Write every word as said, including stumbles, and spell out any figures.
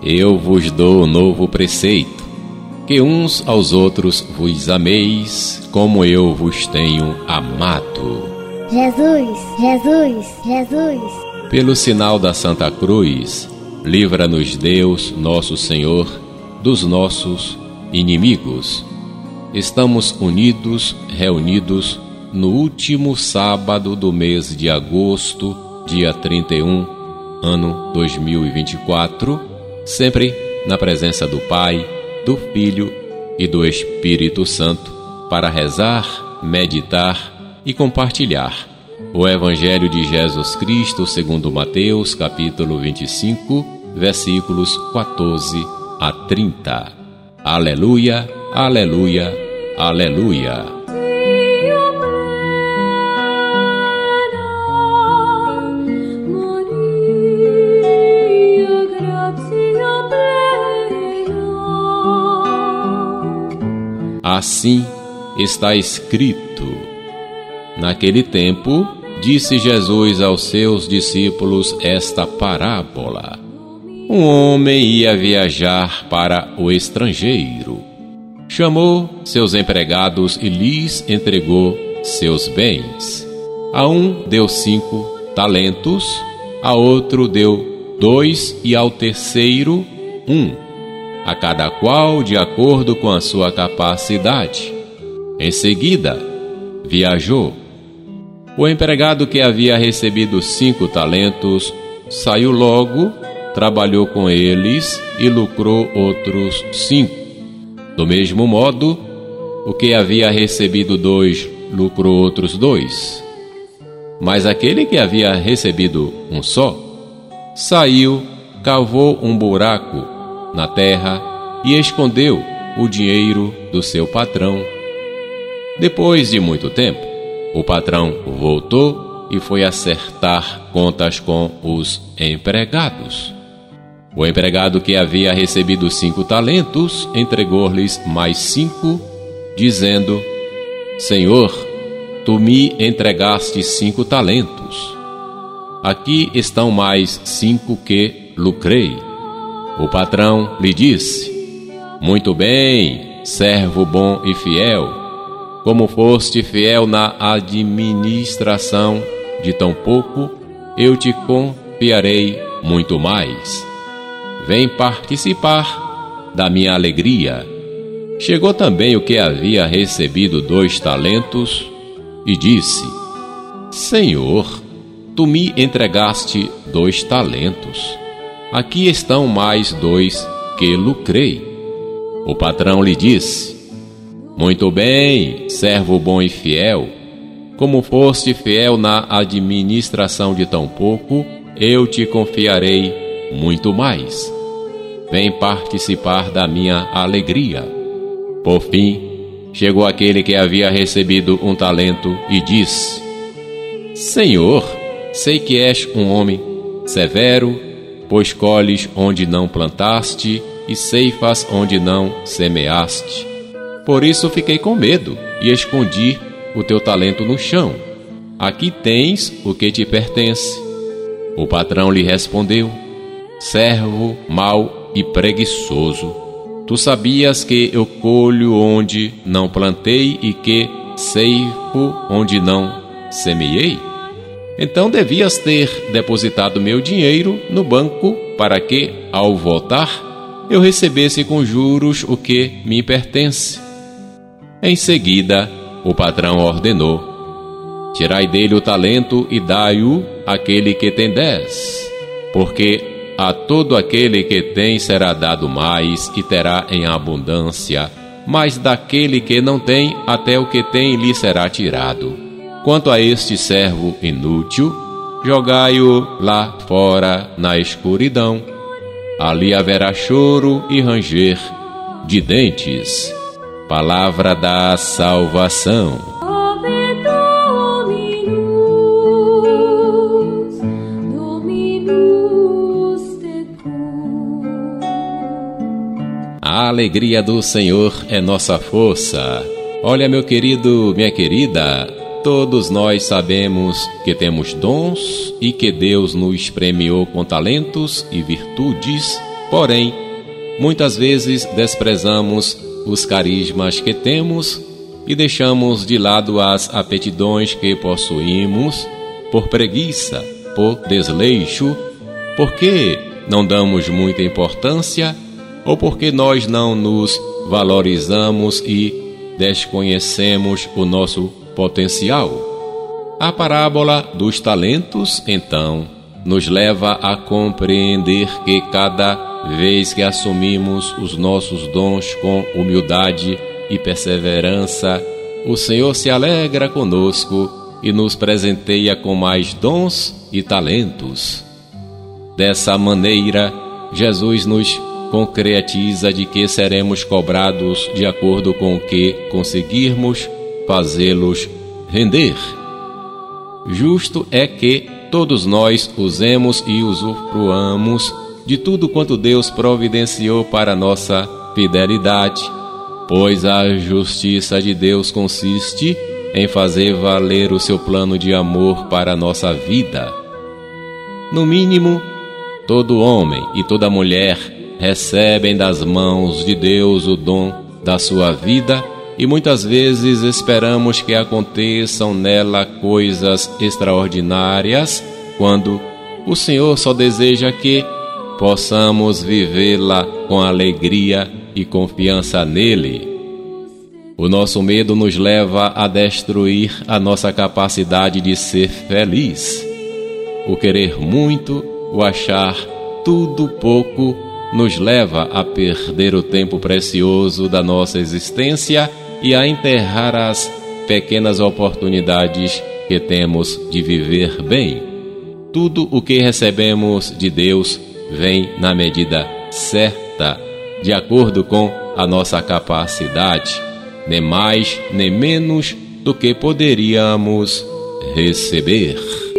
Eu vos dou novo preceito, que uns aos outros vos ameis, como eu vos tenho amado. Jesus, Jesus, Jesus. Pelo sinal da Santa Cruz, livra-nos Deus, nosso Senhor, dos nossos inimigos. Estamos unidos, reunidos, no último sábado do mês de agosto, dia trinta e um, ano dois mil e vinte e quatro, sempre na presença do Pai, do Filho e do Espírito Santo, para rezar, meditar e compartilhar o Evangelho de Jesus Cristo segundo Mateus, capítulo vinte e cinco, versículos quatorze a trinta. Aleluia, aleluia, aleluia. Assim está escrito: naquele tempo, disse Jesus aos seus discípulos esta parábola. Um homem ia viajar para o estrangeiro. Chamou seus empregados e lhes entregou seus bens. A um deu cinco talentos, a outro deu dois e ao terceiro um, a cada qual de acordo com a sua capacidade. Em seguida, viajou. O empregado que havia recebido cinco talentos saiu logo, trabalhou com eles e lucrou outros cinco. Do mesmo modo, o que havia recebido dois lucrou outros dois. Mas aquele que havia recebido um só, saiu, cavou um buraco na terra e escondeu o dinheiro do seu patrão. Depois de muito tempo, o patrão voltou e foi acertar contas com os empregados. O empregado que havia recebido cinco talentos entregou-lhes mais cinco, dizendo: Senhor, tu me entregaste cinco talentos. Aqui estão mais cinco que lucrei. O patrão lhe disse: Muito bem, servo bom e fiel. Como foste fiel na administração de tão pouco, eu te confiarei muito mais. Vem participar da minha alegria. Chegou também o que havia recebido dois talentos e disse: Senhor, tu me entregaste dois talentos. Aqui estão mais dois que lucrei. O patrão lhe disse: Muito bem, servo bom e fiel. Como foste fiel na administração de tão pouco, eu te confiarei muito mais. Vem participar da minha alegria. Por fim, chegou aquele que havia recebido um talento e disse: Senhor, sei que és um homem severo, pois colhes onde não plantaste e ceifas onde não semeaste. Por isso fiquei com medo e escondi o teu talento no chão. Aqui tens o que te pertence. O patrão lhe respondeu: Servo mau e preguiçoso, tu sabias que eu colho onde não plantei e que ceifo onde não semeei? Então devias ter depositado meu dinheiro no banco para que, ao voltar, eu recebesse com juros o que me pertence. Em seguida, o patrão ordenou: Tirai dele o talento e dai-o àquele que tem dez, porque a todo aquele que tem será dado mais e terá em abundância, mas daquele que não tem, até o que tem lhe será tirado. Quanto a este servo inútil, jogai-o lá fora na escuridão. Ali haverá choro e ranger de dentes. Palavra da salvação. A alegria do Senhor é nossa força. Olha, meu querido, minha querida, todos nós sabemos que temos dons e que Deus nos premiou com talentos e virtudes Porém, muitas vezes desprezamos os carismas que temos e deixamos de lado as aptidões que possuímos por preguiça, por desleixo, porque não damos muita importância ou porque nós não nos valorizamos e desconhecemos o nosso potencial. A parábola dos talentos, então, nos leva a compreender que cada vez que assumimos os nossos dons com humildade e perseverança, o Senhor se alegra conosco e nos presenteia com mais dons e talentos. Dessa maneira, Jesus nos concretiza de que seremos cobrados de acordo com o que conseguirmos fazê-los render. Justo é que todos nós usemos e usufruamos de tudo quanto Deus providenciou para nossa fidelidade, pois a justiça de Deus consiste em fazer valer o seu plano de amor para a nossa vida. No mínimo, todo homem e toda mulher recebem das mãos de Deus o dom da sua vida e muitas vezes esperamos que aconteçam nela coisas extraordinárias, quando o Senhor só deseja que possamos vivê-la com alegria e confiança nele. O nosso medo nos leva a destruir a nossa capacidade de ser feliz. O querer muito, o achar tudo pouco, nos leva a perder o tempo precioso da nossa existência e a enterrar as pequenas oportunidades que temos de viver bem. Tudo o que recebemos de Deus vem na medida certa, de acordo com a nossa capacidade, nem mais nem menos do que poderíamos receber.